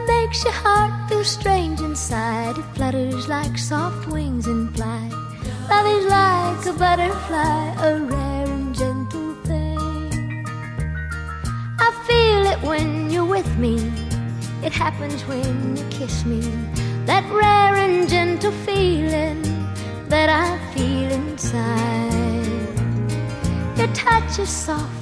makes your heart feel strange inside. It flutters like soft wings in flight. Love is like a butterfly, a rare and gentle thing. I feel it when you're with me. It happens when you kiss me. That rare and gentle feeling that I feel inside. Your touch is soft